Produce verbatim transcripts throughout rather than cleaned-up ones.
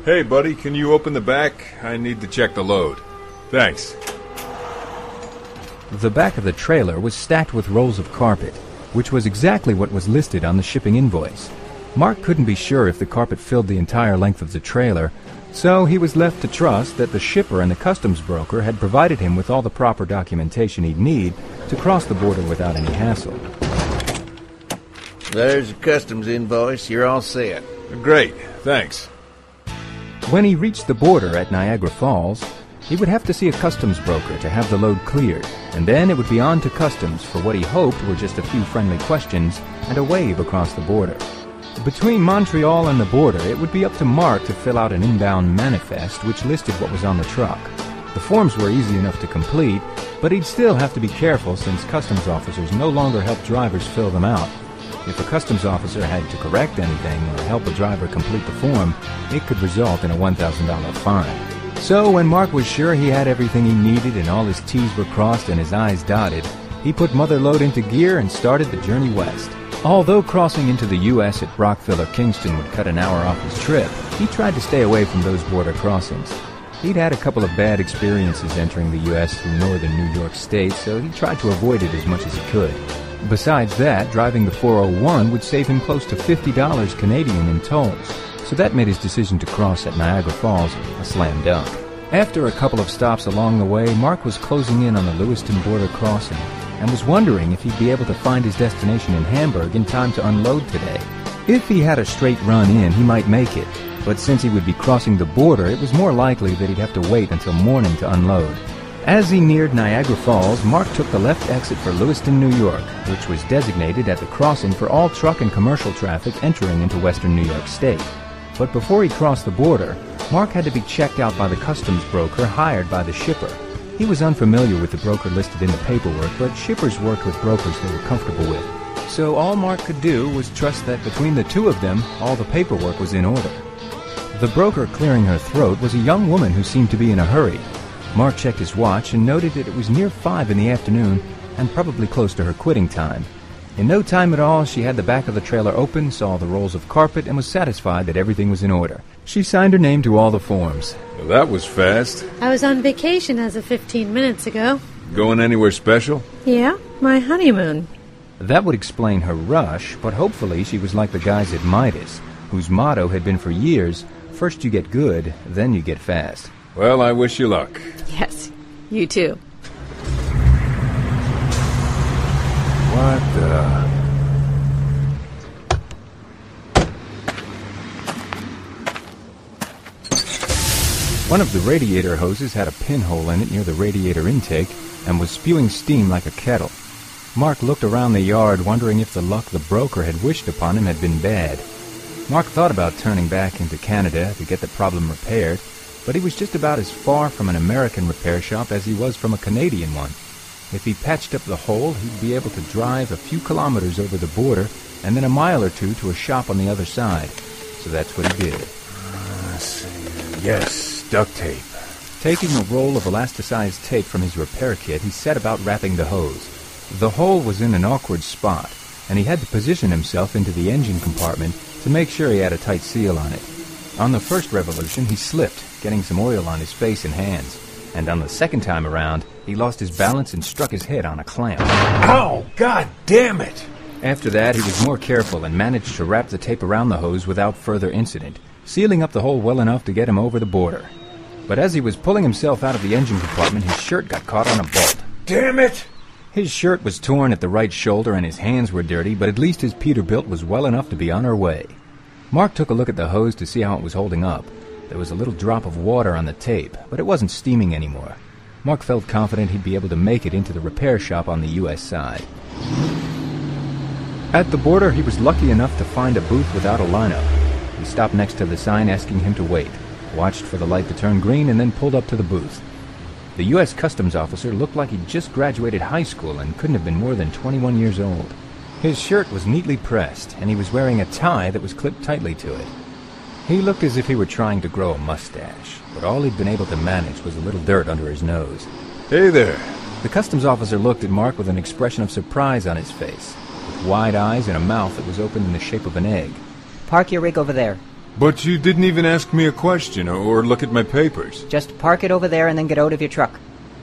Hey, buddy, can you open the back? I need to check the load. Thanks. The back of the trailer was stacked with rolls of carpet, which was exactly what was listed on the shipping invoice. Mark couldn't be sure if the carpet filled the entire length of the trailer, so he was left to trust that the shipper and the customs broker had provided him with all the proper documentation he'd need to cross the border without any hassle. There's a customs invoice. You're all set. Great, thanks. When he reached the border at Niagara Falls, he would have to see a customs broker to have the load cleared, and then it would be on to customs for what he hoped were just a few friendly questions and a wave across the border. Between Montreal and the border, it would be up to Mark to fill out an inbound manifest which listed what was on the truck. The forms were easy enough to complete, but he'd still have to be careful since customs officers no longer help drivers fill them out. If a customs officer had to correct anything or help a driver complete the form, it could result in a one thousand dollar fine. So when Mark was sure he had everything he needed and all his T's were crossed and his I's dotted, he put Mother Lode into gear and started the journey west. Although crossing into the U S at Brockville or Kingston would cut an hour off his trip, he tried to stay away from those border crossings. He'd had a couple of bad experiences entering the U S through northern New York State, so he tried to avoid it as much as he could. Besides that, driving the four oh one would save him close to fifty dollars Canadian in tolls, so that made his decision to cross at Niagara Falls a slam dunk. After a couple of stops along the way, Mark was closing in on the Lewiston border crossing and was wondering if he'd be able to find his destination in Hamburg in time to unload today. If he had a straight run in, he might make it, but since he would be crossing the border, it was more likely that he'd have to wait until morning to unload. As he neared Niagara Falls, Mark took the left exit for Lewiston, New York, which was designated at the crossing for all truck and commercial traffic entering into western New York State. But before he crossed the border, Mark had to be checked out by the customs broker hired by the shipper. He was unfamiliar with the broker listed in the paperwork, but shippers worked with brokers they were comfortable with. So all Mark could do was trust that between the two of them, all the paperwork was in order. The broker clearing her throat was a young woman who seemed to be in a hurry. Mark checked his watch and noted that it was near five in the afternoon and probably close to her quitting time. In no time at all, she had the back of the trailer open, saw the rolls of carpet, and was satisfied that everything was in order. She signed her name to all the forms. Well, that was fast. I was on vacation as of fifteen minutes ago. Going anywhere special? Yeah, my honeymoon. That would explain her rush, but hopefully she was like the guys at Midas, whose motto had been for years, first you get good, then you get fast. Well, I wish you luck. Yes, you too. What the... One of the radiator hoses had a pinhole in it near the radiator intake and was spewing steam like a kettle. Mark looked around the yard, wondering if the luck the broker had wished upon him had been bad. Mark thought about turning back into Canada to get the problem repaired, but he was just about as far from an American repair shop as he was from a Canadian one. If he patched up the hole, he'd be able to drive a few kilometers over the border and then a mile or two to a shop on the other side. So that's what he did. Uh, let's see. Yes, duct tape. Taking a roll of elasticized tape from his repair kit, he set about wrapping the hose. The hole was in an awkward spot, and he had to position himself into the engine compartment to make sure he had a tight seal on it. On the first revolution, he slipped, getting some oil on his face and hands. And on the second time around, he lost his balance and struck his head on a clamp. Ow! God damn it! After that, he was more careful and managed to wrap the tape around the hose without further incident, sealing up the hole well enough to get him over the border. But as he was pulling himself out of the engine compartment, his shirt got caught on a bolt. Damn it! His shirt was torn at the right shoulder and his hands were dirty, but at least his Peterbilt was well enough to be on her way. Mark took a look at the hose to see how it was holding up. There was a little drop of water on the tape, but it wasn't steaming anymore. Mark felt confident he'd be able to make it into the repair shop on the U S side. At the border, he was lucky enough to find a booth without a lineup. He stopped next to the sign asking him to wait, watched for the light to turn green, and then pulled up to the booth. The U S Customs officer looked like he'd just graduated high school and couldn't have been more than twenty-one years old. His shirt was neatly pressed, and he was wearing a tie that was clipped tightly to it. He looked as if he were trying to grow a mustache, but all he'd been able to manage was a little dirt under his nose. Hey there. The customs officer looked at Mark with an expression of surprise on his face, with wide eyes and a mouth that was open in the shape of an egg. Park your rig over there. But you didn't even ask me a question or look at my papers. Just park it over there and then get out of your truck.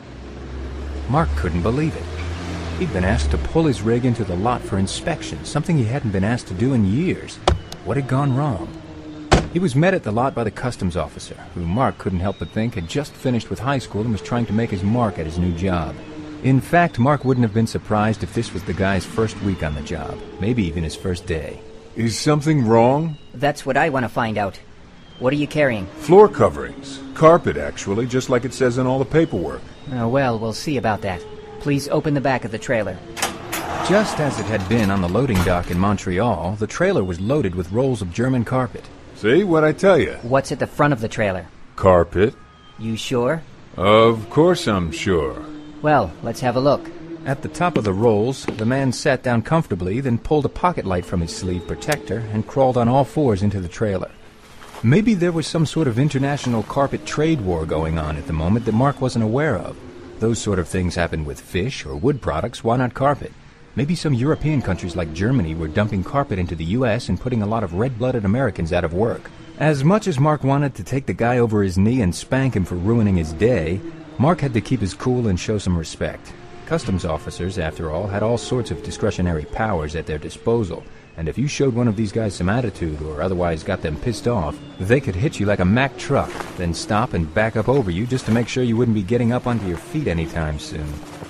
Mark couldn't believe it. He'd been asked to pull his rig into the lot for inspection, something he hadn't been asked to do in years. What had gone wrong? He was met at the lot by the customs officer, who Mark couldn't help but think had just finished with high school and was trying to make his mark at his new job. In fact, Mark wouldn't have been surprised if this was the guy's first week on the job, maybe even his first day. Is something wrong? That's what I want to find out. What are you carrying? Floor coverings. Carpet, actually, just like it says in all the paperwork. Oh, well, we'll see about that. Please open the back of the trailer. Just as it had been on the loading dock in Montreal, the trailer was loaded with rolls of German carpet. See, what'd I tell you? What's at the front of the trailer? Carpet. You sure? Of course I'm sure. Well, let's have a look. At the top of the rolls, the man sat down comfortably, then pulled a pocket light from his sleeve protector and crawled on all fours into the trailer. Maybe there was some sort of international carpet trade war going on at the moment that Mark wasn't aware of. Those sort of things happen with fish or wood products, why not carpet? Maybe some European countries like Germany were dumping carpet into the U S and putting a lot of red-blooded Americans out of work. As much as Mark wanted to take the guy over his knee and spank him for ruining his day, Mark had to keep his cool and show some respect. Customs officers, after all, had all sorts of discretionary powers at their disposal, and if you showed one of these guys some attitude or otherwise got them pissed off, they could hit you like a Mack truck, then stop and back up over you just to make sure you wouldn't be getting up onto your feet anytime soon.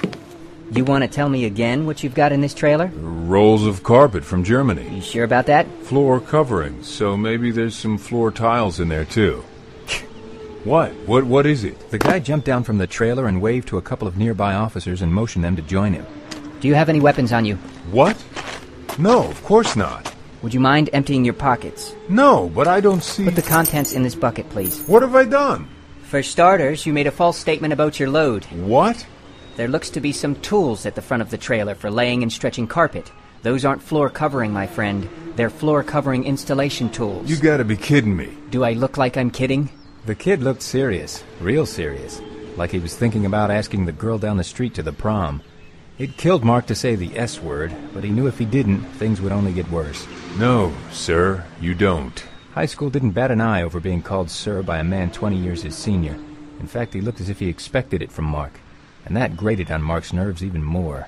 You want to tell me again what you've got in this trailer? Rolls of carpet from Germany. You sure about that? Floor coverings, so maybe there's some floor tiles in there too. What? What? What is it? The guy jumped down from the trailer and waved to a couple of nearby officers and motioned them to join him. Do you have any weapons on you? What? No, of course not. Would you mind emptying your pockets? No, but I don't see... Put the contents in this bucket, please. What have I done? For starters, you made a false statement about your load. What? There looks to be some tools at the front of the trailer for laying and stretching carpet. Those aren't floor covering, my friend. They're floor covering installation tools. You gotta be kidding me. Do I look like I'm kidding? The kid looked serious, real serious, like he was thinking about asking the girl down the street to the prom. It killed Mark to say the S word, but he knew if he didn't, things would only get worse. No, sir, you don't. High school didn't bat an eye over being called sir by a man twenty years his senior. In fact, he looked as if he expected it from Mark, and that grated on Mark's nerves even more.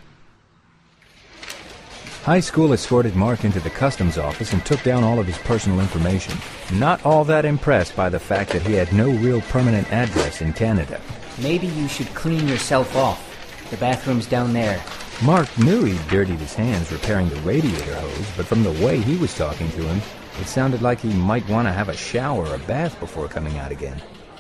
High school escorted Mark into the customs office and took down all of his personal information, not all that impressed by the fact that he had no real permanent address in Canada. Maybe you should clean yourself off. The bathroom's down there. Mark knew he'd dirtied his hands repairing the radiator hose, but from the way he was talking to him, it sounded like he might want to have a shower or a bath before coming out again.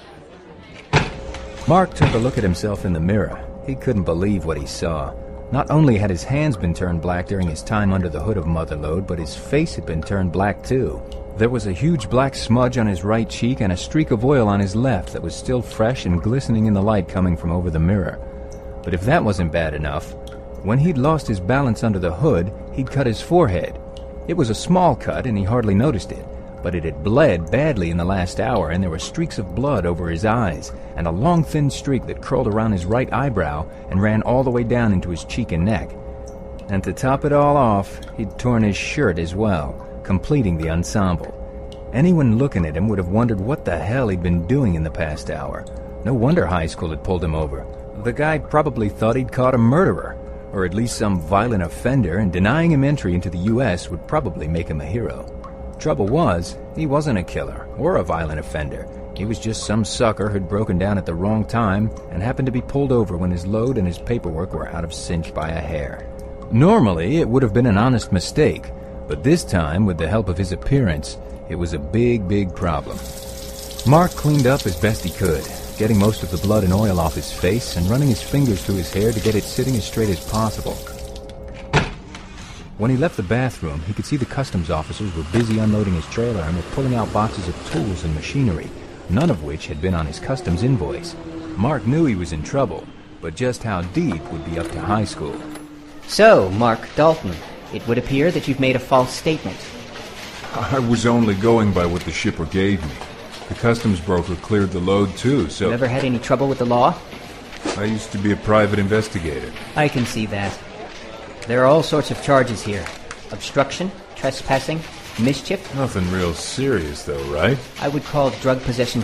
Mark took a look at himself in the mirror. He couldn't believe what he saw. Not only had his hands been turned black during his time under the hood of Motherlode, but his face had been turned black too. There was a huge black smudge on his right cheek and a streak of oil on his left that was still fresh and glistening in the light coming from over the mirror. But if that wasn't bad enough, when he'd lost his balance under the hood, he'd cut his forehead. It was a small cut and he hardly noticed it, but it had bled badly in the last hour, and there were streaks of blood over his eyes, and a long thin streak that curled around his right eyebrow and ran all the way down into his cheek and neck. And to top it all off, he'd torn his shirt as well, completing the ensemble. Anyone looking at him would have wondered what the hell he'd been doing in the past hour. No wonder high school had pulled him over. The guy probably thought he'd caught a murderer, or at least some violent offender, and denying him entry into the U S would probably make him a hero. Trouble was, he wasn't a killer or a violent offender. He was just some sucker who'd broken down at the wrong time and happened to be pulled over when his load and his paperwork were out of sync by a hair. Normally, it would have been an honest mistake, but this time, with the help of his appearance, it was a big, big problem. Mark cleaned up as best he could, getting most of the blood and oil off his face and running his fingers through his hair to get it sitting as straight as possible. When he left the bathroom, he could see the customs officers were busy unloading his trailer and were pulling out boxes of tools and machinery, none of which had been on his customs invoice. Mark knew he was in trouble, but just how deep would be up to high school. So, Mark Dalton, it would appear that you've made a false statement. I was only going by what the shipper gave me. The customs broker cleared the load too, so... Never had any trouble with the law? I used to be a private investigator. I can see that. There are all sorts of charges here. Obstruction, trespassing, Mischief? Nothing real serious, though, right? I would call drug possession